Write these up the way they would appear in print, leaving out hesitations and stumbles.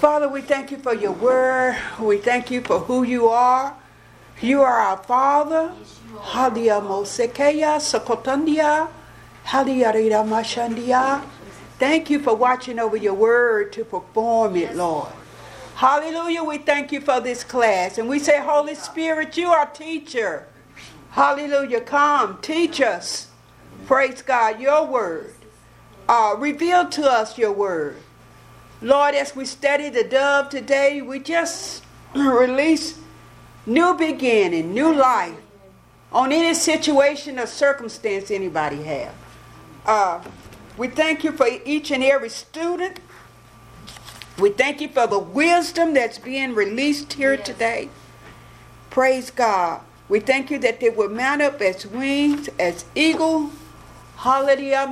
Father, we thank you for your word. We thank you for who you are. You are our Father. Halia Mosekeya Sokotandia. Halia Rida Mashandia. Thank you for watching over your word to perform it, Lord. Hallelujah. We thank you for this class. And we say, Holy Spirit, you are teacher. Hallelujah. Come, teach us. Praise God, your word. Reveal to us your word. Lord, as we study the dove today, we just release new beginning, new life on any situation or circumstance anybody have. We thank you for each and every student. We thank you for the wisdom that's being released here today. Praise God. We thank you that they will mount up as wings, as eagle. Hallelujah.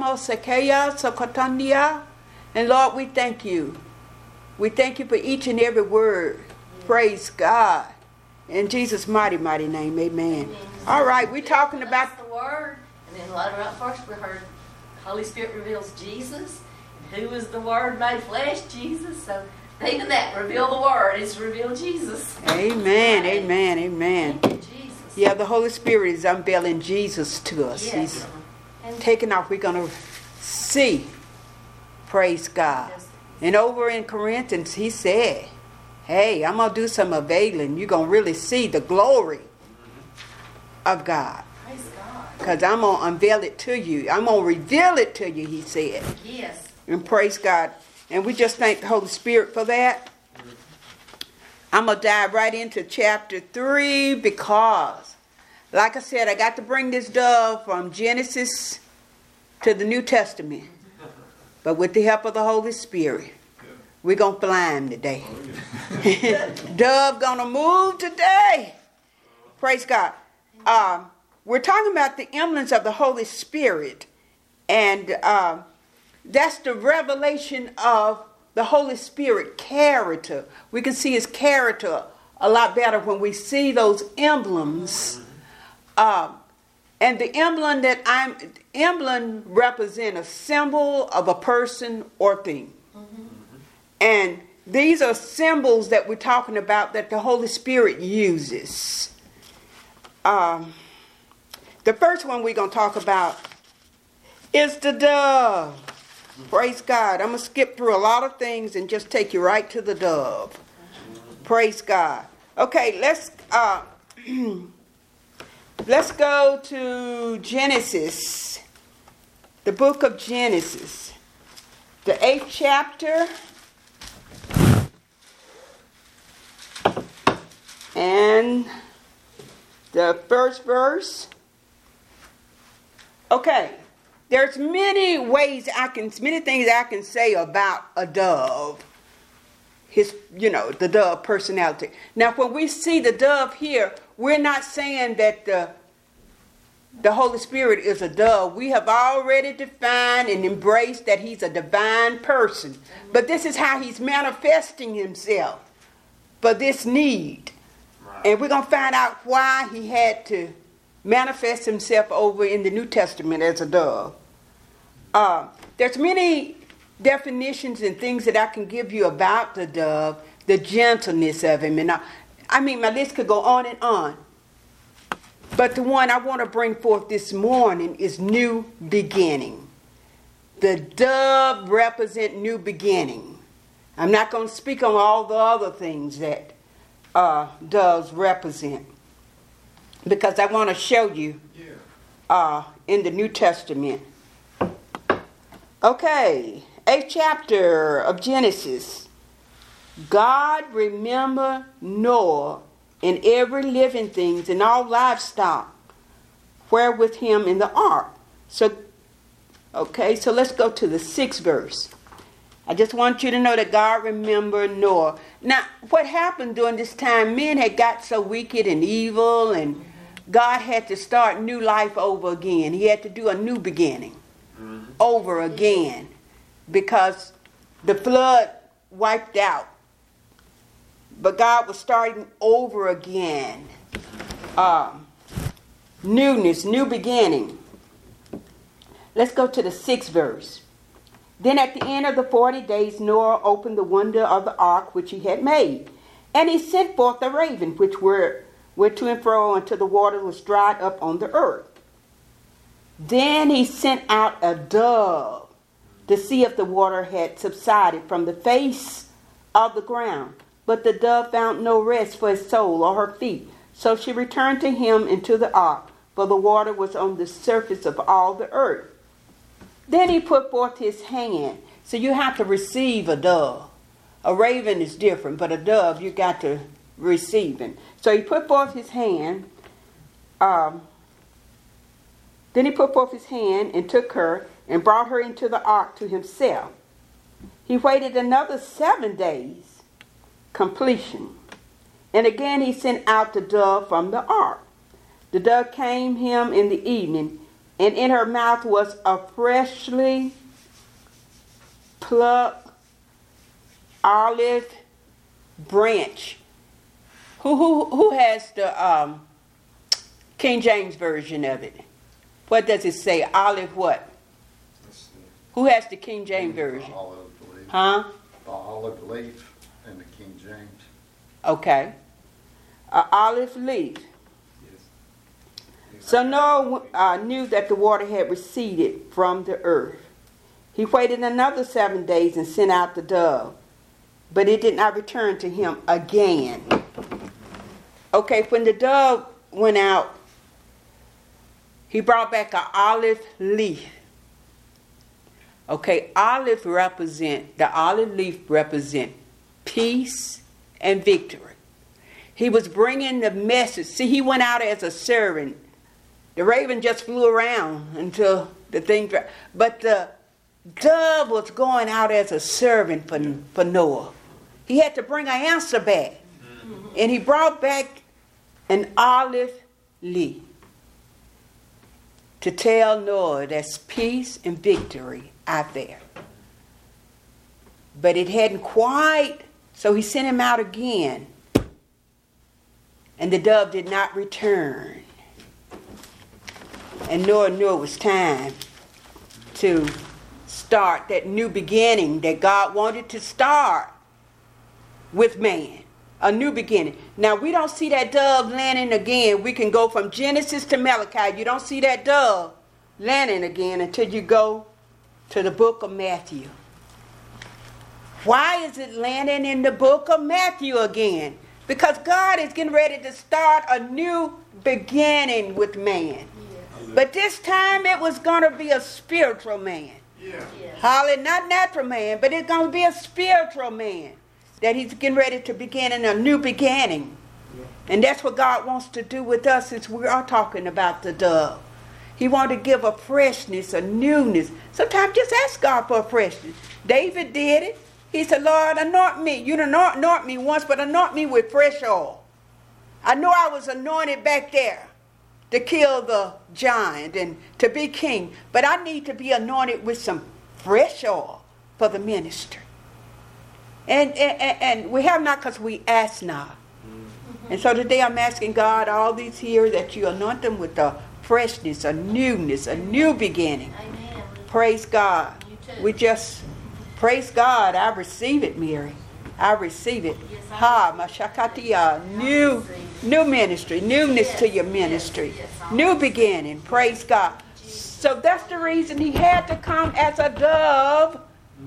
And Lord, we thank you. We thank you for each and every word. Praise God. In Jesus' mighty, mighty name, amen. Amen. All right, we're talking about the word. And then later on first we heard Holy Spirit reveals Jesus. And who is the Word made flesh? Jesus. So even that, reveal the Word is reveal Jesus. Amen, right. Amen, amen. Thank you, Jesus. Yeah, the Holy Spirit is unveiling Jesus to us. Yes. He's taking off. We're going to see. Praise God. Yes. And over in Corinthians, he said, hey, I'm going to do some unveiling. You're going to really see the glory of God. Praise God. Because I'm going to unveil it to you. I'm going to reveal it to you, he said. Yes. And praise God. And we just thank the Holy Spirit for that. I'm going to dive right into chapter 3 because, like I said, I got to bring this dove from Genesis to the New Testament. But with the help of the Holy Spirit, we're going to fly him today. Dove going to move today. Praise God. We're talking about the emblems of the Holy Spirit. And that's the revelation of the Holy Spirit character. We can see his character a lot better when we see those emblems. And the emblem represent a symbol of a person or thing. Mm-hmm. And these are symbols that we're talking about that the Holy Spirit uses. The first one we're going to talk about is the dove. Praise God. I'm going to skip through a lot of things and just take you right to the dove. Praise God. Okay, let's go to Genesis, the book of Genesis, the 8th chapter, and the first verse. Okay, there's many things I can say about a dove. The dove personality. Now, when we see the dove here, we're not saying that the Holy Spirit is a dove. We have already defined and embraced that he's a divine person. But this is how he's manifesting himself for this need. Right. And we're going to find out why he had to manifest himself over in the New Testament as a dove. There's many definitions and things that I can give you about the dove, the gentleness of him. And my list could go on and on. But the one I want to bring forth this morning is new beginning. The dove represent new beginning. I'm not going to speak on all the other things that doves represent, because I want to show you in the New Testament. Okay, 8th chapter of Genesis. God remembered Noah and every living thing and all livestock were with him in the ark. So let's go to the 6th verse. I just want you to know that God remembered Noah. Now, what happened during this time, men had got so wicked and evil, and God had to start new life over again. He had to do a new beginning over again, because the flood wiped out. But God was starting over again. Newness, new beginning. Let's go to the 6th verse. Then at the end of the 40 days, Noah opened the window of the ark which he had made. And he sent forth a raven, which went to and fro until the water was dried up on the earth. Then he sent out a dove to see if the water had subsided from the face of the ground. But the dove found no rest for his soul or her feet. So she returned to him into the ark, for the water was on the surface of all the earth. Then he put forth his hand. So you have to receive a dove. A raven is different, but a dove you got to receive him. So he put forth his hand. Then he put forth his hand and took her and brought her into the ark to himself. He waited another 7 days, completion. And again he sent out the dove from the ark. The dove came him in the evening, and in her mouth was a freshly plucked olive branch. Who has the King James version of it? What does it say? Olive what? Who has the King James version? The olive leaf. Huh? The olive leaf and the King James. Okay. Olive leaf. So Noah knew that the water had receded from the earth. He waited another 7 days and sent out the dove, but it did not return to him again. Okay, when the dove went out, he brought back an olive leaf. Okay, the olive leaf represent peace and victory. He was bringing the message. See, he went out as a servant. The raven just flew around until the thing dropped. But the dove was going out as a servant for Noah. He had to bring an answer back. And he brought back an olive leaf to tell Noah there's peace and victory out there. But it hadn't quite, so he sent him out again. And the dove did not return. And Noah knew it was time to start that new beginning that God wanted to start with man. A new beginning. Now, we don't see that dove landing again. We can go from Genesis to Malachi. You don't see that dove landing again until you go to the book of Matthew. Why is it landing in the book of Matthew again? Because God is getting ready to start a new beginning with man. But this time it was going to be a spiritual man. Yeah. Hallelujah, not natural man, but it's going to be a spiritual man. That he's getting ready to begin in a new beginning. And that's what God wants to do with us since we are talking about the dove. He wants to give a freshness, a newness. Sometimes just ask God for a freshness. David did it. He said, Lord, anoint me. You didn't anoint me once, but anoint me with fresh oil. I know I was anointed back there to kill the giant and to be king, but I need to be anointed with some fresh oil for the ministry. And we have not because we ask not. And so today I'm asking God, all these here, that you anoint them with a freshness, a newness, a new beginning. Amen. Praise God. You too. We just praise God. I receive it, Mary. I receive it. Yes, Ha, mashakatia. New ministry, newness to your ministry. New beginning. Praise God. So that's the reason he had to come as a dove.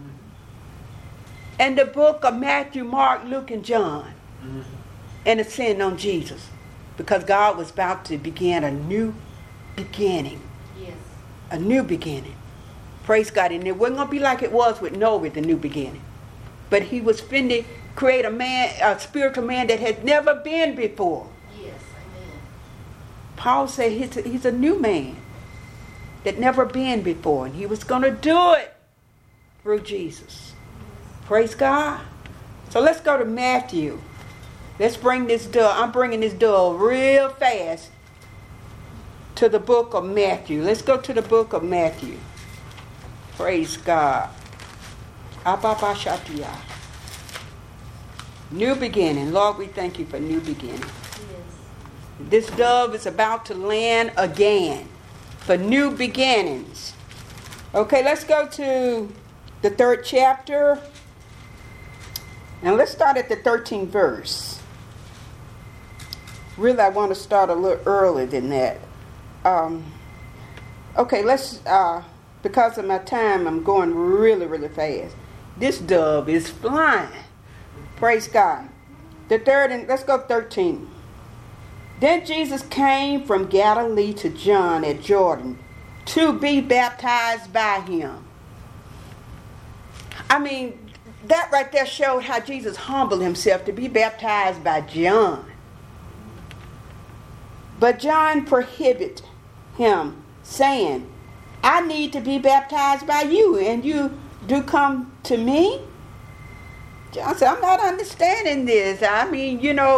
And the book of Matthew, Mark, Luke, and John. And ascend on Jesus. Because God was about to begin a new beginning. Yes. A new beginning. Praise God. And it wasn't going to be like it was with Noah, the new beginning. But he was finna create a spiritual man that had never been before. Yes. Amen. Paul said he's a new man that never been before. And he was going to do it through Jesus. Praise God. So let's go to Matthew. Let's bring this dove. I'm bringing this dove real fast to the book of Matthew. Let's go to the book of Matthew. Praise God. Abba-ba-shatia. New beginning. Lord, we thank you for new beginning. Yes. This dove is about to land again for new beginnings. Okay, let's go to the 3rd chapter. And let's start at the 13th verse. Really, I want to start a little earlier than that. Okay, let's, because of my time, I'm going really, really fast. This dove is flying. Praise God. The 3rd, and let's go 13. Then Jesus came from Galilee to John at Jordan to be baptized by him. I mean, that right there showed how Jesus humbled himself to be baptized by John. But John prohibited him, saying, I need to be baptized by you, and you do come to me? John said, I'm not understanding this. I mean,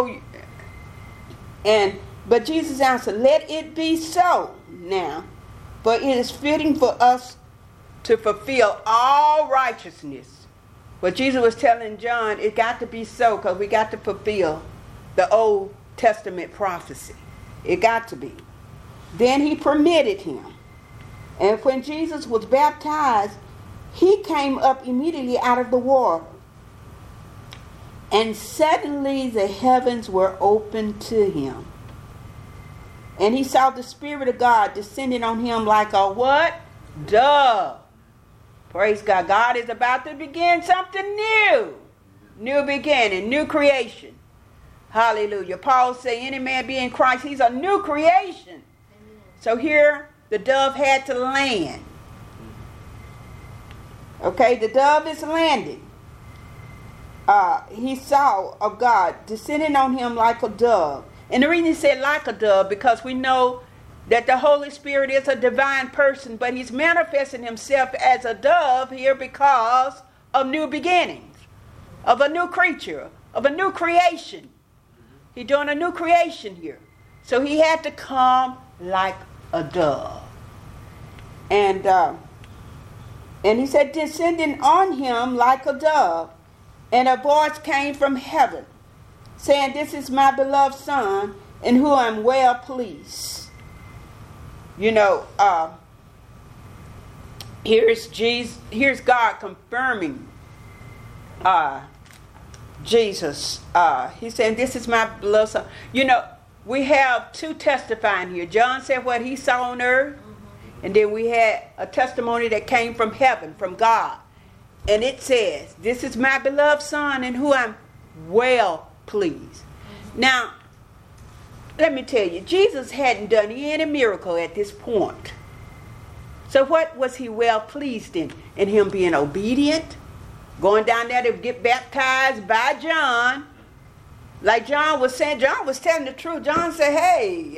but Jesus answered, let it be so now, for it is fitting for us to fulfill all righteousness. What Jesus was telling John, it got to be so, because we got to fulfill the Old Testament prophecy. It got to be. Then he permitted him. And when Jesus was baptized, he came up immediately out of the water. And suddenly the heavens were opened to him. And he saw the Spirit of God descending on him like a what? Dove. Praise God. God is about to begin something new. New beginning, new creation. Hallelujah. Paul said, any man be in Christ, he's a new creation. Amen. So here, the dove had to land. Okay, the dove is landing. He saw of God descending on him like a dove. And the reason he said like a dove, because we know that the Holy Spirit is a divine person, but he's manifesting himself as a dove here because of new beginnings, of a new creature, of a new creation. He's doing a new creation here. So he had to come like a dove. And he said, descending on him like a dove. And a voice came from heaven, saying, this is my beloved Son, in whom I'm well pleased. Here's Jesus. Here's God confirming Jesus. He's saying, this is my beloved Son. We have two testifying here. John said what he saw on earth. And then we had a testimony that came from heaven, from God. And it says, this is my beloved Son in whom I'm well pleased. Now, let me tell you, Jesus hadn't done any miracle at this point. So what was he well pleased in? In him being obedient, going down there to get baptized by John. Like John was saying, John was telling the truth. John said, hey,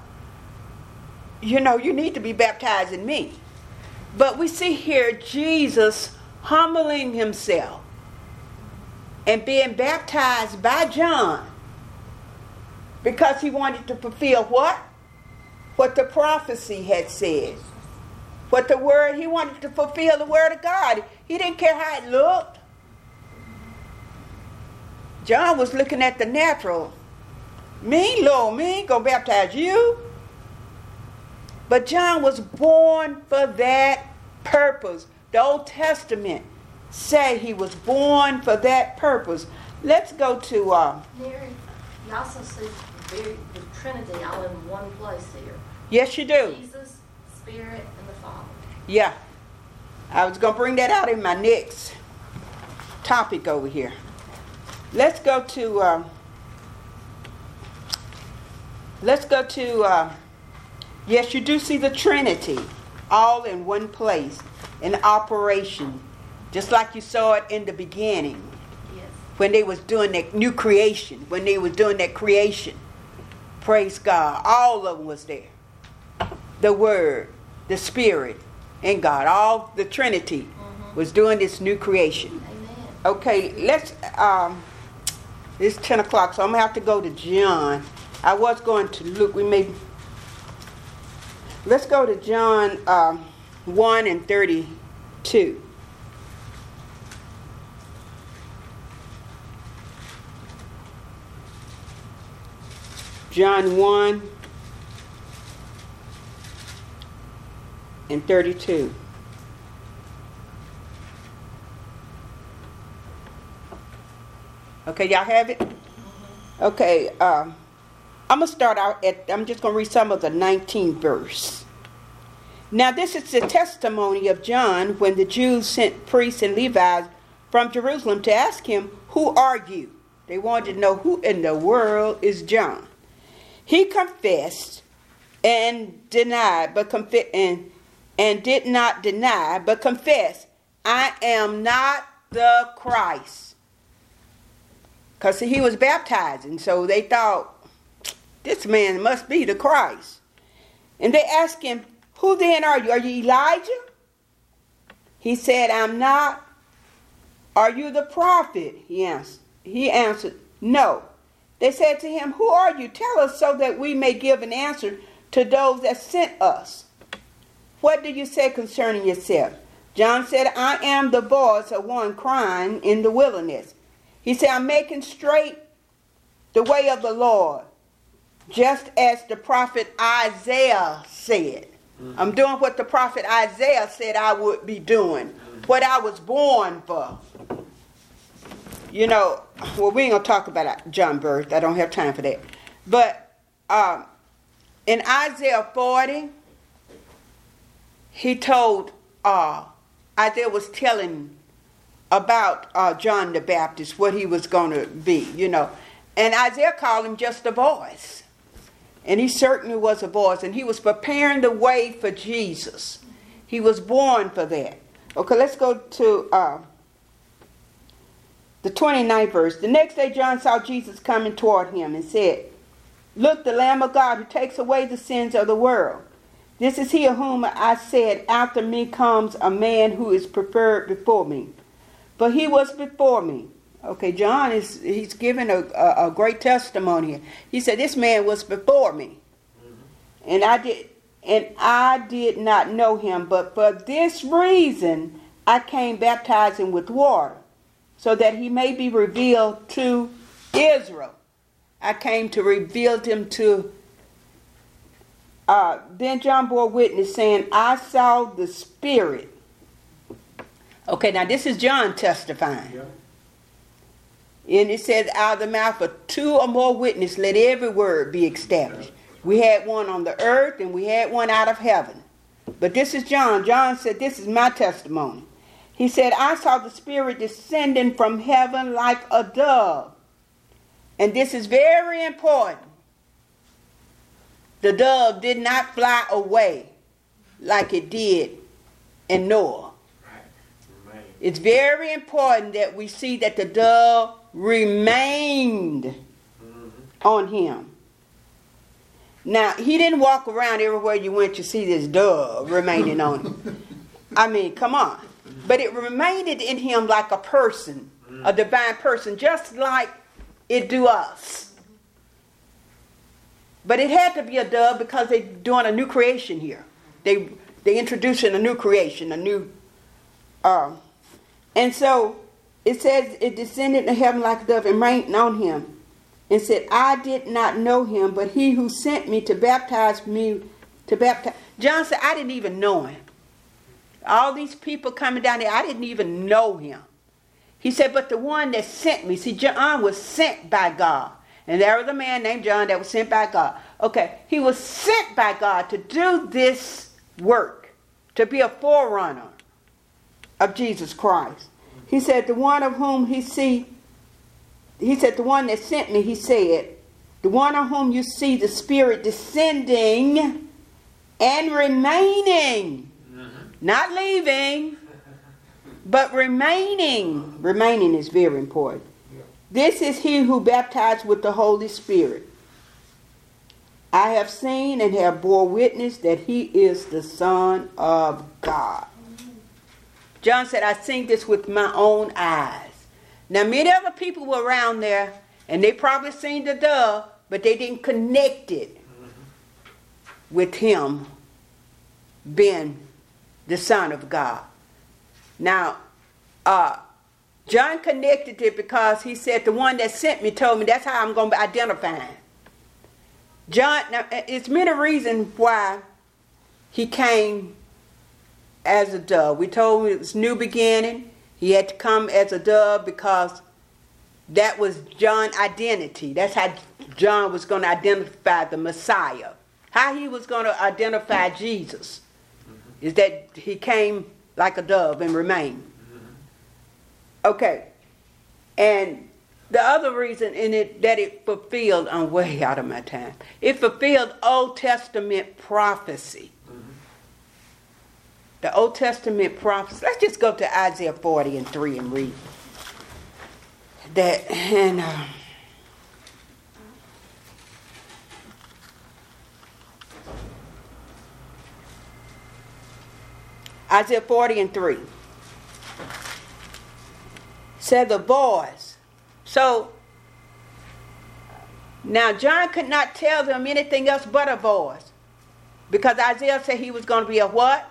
you need to be baptized in me. But we see here Jesus humbling himself and being baptized by John because he wanted to fulfill what? What the prophecy had said. What the word, he wanted to fulfill the word of God. He didn't care how it looked. John was looking at the natural. Me, Lord, me ain't gonna baptize you. But John was born for that purpose. The Old Testament say he was born for that purpose. Let's go to... Mary, you also see the Trinity all in one place here. Yes, you do. Jesus, Spirit, and the Father. Yeah. I was going to bring that out in my next topic over here. Let's go to... yes, you do see the Trinity all in one place, in operation, just like you saw it in the beginning. Yes. When they was doing that new creation, when they was doing that creation. Praise God. All of them was there. The Word, the Spirit, and God. All the Trinity was doing this new creation. Amen. Okay, let's... it's 10 o'clock, so I'm going to have to go to John. I was going to Luke. Let's go to John 1 and 32. John 1 and 32. Okay, y'all have it? Okay, I'm going to start out I'm just going to read some of the 19th verse. Now this is the testimony of John when the Jews sent priests and Levites from Jerusalem to ask him, "Who are you?" They wanted to know who in the world is John. He confessed and denied, and did not deny, but confessed, "I am not the Christ." Because he was baptizing, so they thought, this man must be the Christ. And they asked him, "Who then are you? Are you Elijah?" He said, "I'm not." "Are you the prophet?" He answered, "No." They said to him, "Who are you? Tell us so that we may give an answer to those that sent us. What do you say concerning yourself?" John said, "I am the voice of one crying in the wilderness." He said, "I'm making straight the way of the Lord, just as the prophet Isaiah said." I'm doing what the prophet Isaiah said I would be doing, what I was born for. You know, well, we ain't going to talk about John's birth. I don't have time for that. But in Isaiah 40, he told, Isaiah was telling about John the Baptist, what he was going to be, you know. And Isaiah called him just a voice. And he certainly was a voice. And he was preparing the way for Jesus. He was born for that. Okay, let's go to the 29th verse. The next day John saw Jesus coming toward him and said, "Look, the Lamb of God who takes away the sins of the world. This is he of whom I said, after me comes a man who is preferred before me. For he was before me." Okay, John he's giving a great testimony here. He said, this man was before me. And I did not know him, but for this reason I came baptizing with water, so that he may be revealed to Israel. I came to reveal him to then John bore witness, saying, "I saw the Spirit." Okay, now this is John testifying. Yeah. And it says, "Out of the mouth of two or more witnesses, let every word be established." We had one on the earth and we had one out of heaven. But this is John. John said, "This is my testimony." He said, "I saw the Spirit descending from heaven like a dove." And this is very important. The dove did not fly away like it did in Noah. Right. It's very important that we see that the dove remained on him. Now, he didn't walk around everywhere you went to see this dove remaining on him. I mean, come on. But it remained in him like a person, a divine person, just like it do us. But it had to be a dove because they're doing a new creation here. They introducing a new creation, a new... and so it says it descended to heaven like a dove and rained on him. And said, "I did not know him, but he who sent me to baptize me, to baptize." John said, "I didn't even know him. All these people coming down there, I didn't even know him." He said, "But the one that sent me," see, John was sent by God. And there was a man named John that was sent by God. Okay, he was sent by God to do this work, to be a forerunner of Jesus Christ. He said, "The one of whom he said, the one that sent me," he said, "the one on whom you see the Spirit descending and remaining," not leaving, but remaining. Remaining is very important. "This is he who baptized with the Holy Spirit. I have seen and have bore witness that he is the Son of God." John said, "I seen this with my own eyes." Now, many other people were around there, and they probably seen the dove, but they didn't connect it with him being the Son of God. Now, John connected it because he said, "The one that sent me told me that's how I'm going to identify him." John, now, it's many reasons why he came as a dove. We told him it was new beginning. He had to come as a dove because That was John's identity. That's how John was going to identify the Messiah. How he was going to identify Jesus is that he came like a dove and remained. Okay. And the other reason in it that it fulfilled, I'm way out of my time. It fulfilled Old Testament prophecy. The Old Testament prophecy. Let's just go to Isaiah 40:3 and read that. And Isaiah 40:3 said the voice. So now John could not tell them anything else but a voice, because Isaiah said he was going to be a what?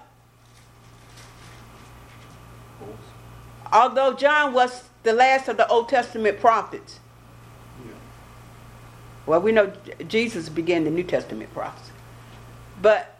Although John was the last of the Old Testament prophets. Yeah. Well, we know Jesus began the New Testament prophecy. But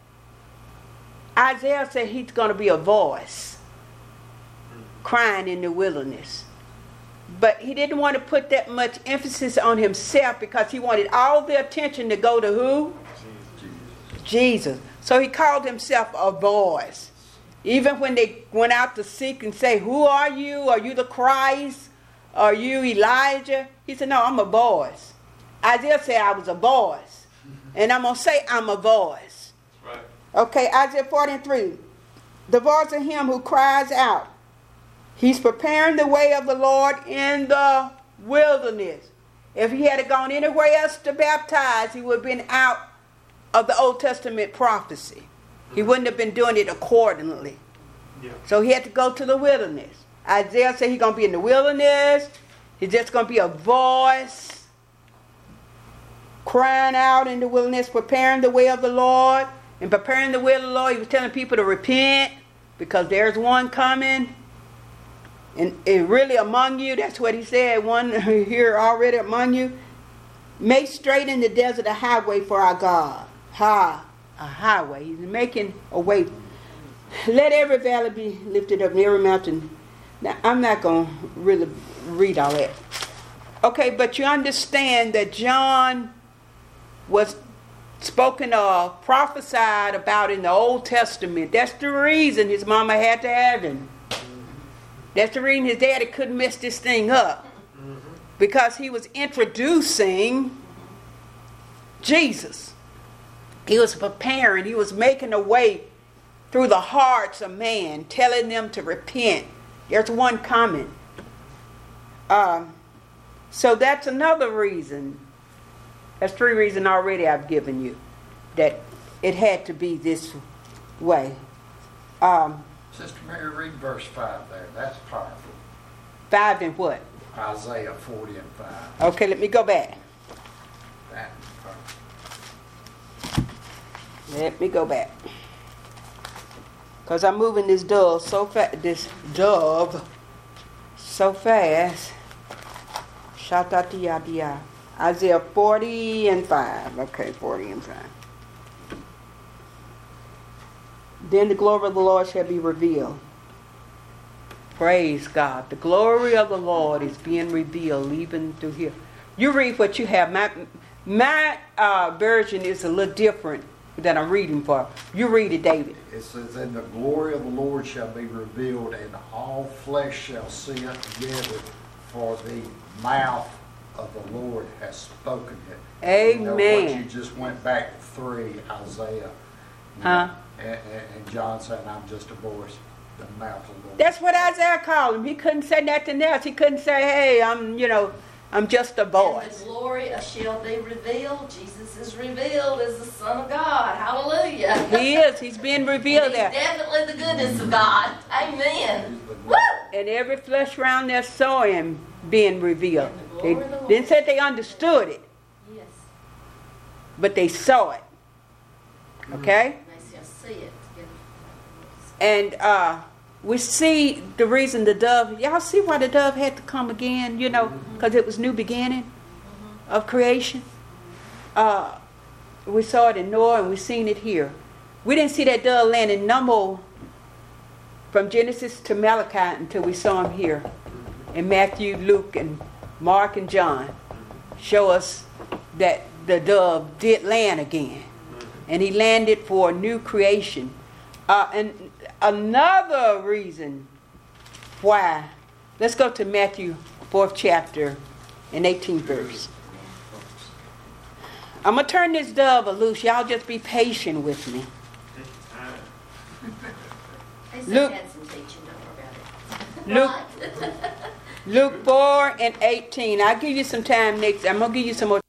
Isaiah said he's going to be a voice crying in the wilderness. But he didn't want to put that much emphasis on himself, because he wanted all the attention to go to who? Jesus. So he called himself a voice. Even when they went out to seek and say, who are you? Are you the Christ? Are you Elijah? He said, no, I'm a voice. Isaiah said I was a voice. And I'm going to say I'm a voice. Right. Okay, Isaiah 40:3. The voice of him who cries out. He's preparing the way of the Lord in the wilderness. If he had gone anywhere else to baptize, he would have been out of the Old Testament prophecy. He wouldn't have been doing it accordingly. Yeah. So he had to go to the wilderness. Isaiah said he's going to be in the wilderness. He's just going to be a voice crying out in the wilderness, preparing the way of the Lord. And preparing the way of the Lord, he was telling people to repent, because there's one coming. And really among you, that's what he said, one here already among you. Make straight in the desert a highway for our God. A highway. He's making a way. Let every valley be lifted up and every mountain. Now, I'm not going to really read all that. Okay, but you understand that John was spoken of, prophesied about in the Old Testament. That's the reason his mama had to have him. That's the reason his daddy couldn't mess this thing up. Because he was introducing Jesus. He was preparing. He was making a way through the hearts of man, telling them to repent. There's one coming. So that's another reason. That's 3 reasons already I've given you, that it had to be this way. Sister Mary, read verse 5 there. That's powerful. 5 and what? Isaiah 40 and 5. Okay, let me go back. That's powerful. Let me go back. Because I'm moving this dove so fast. Shatatiyadia. Isaiah 40 and 5. Okay, 40 and 5. Then the glory of the Lord shall be revealed. Praise God. The glory of the Lord is being revealed even through here. You read what you have. My version is a little different that I'm reading for. You read it, David. It says, and the glory of the Lord shall be revealed, and all flesh shall see it together, for the mouth of the Lord has spoken it. Amen. You know what you just went back 3, Isaiah. Huh? And John said, I'm just a voice, the mouth of the Lord. That's what Isaiah called him. He couldn't say nothing else. He couldn't say, hey, I'm just a voice. And the glory shall be revealed. Jesus is revealed as the Son of God. Hallelujah. He is. He's being revealed there. He's definitely the goodness of God. Amen. Woo! And every flesh round there saw him being revealed. They didn't say they understood it. Yes. But they saw it. Okay? They shall see it. And we see the reason the dove, y'all see why the dove had to come again, because it was new beginning of creation. We saw it in Noah and we've seen it here. We didn't see that dove landing no more from Genesis to Malachi until we saw him here in Matthew, Luke, and Mark and John show us that the dove did land again. And he landed for a new creation. And another reason why, let's go to Matthew 4th chapter and 18th verse. I'm going to turn this dove loose. Y'all just be patient with me. They Luke- said had some teaching, don't worry about it. Luke 4 and 18. I'll give you some time next. I'm going to give you some more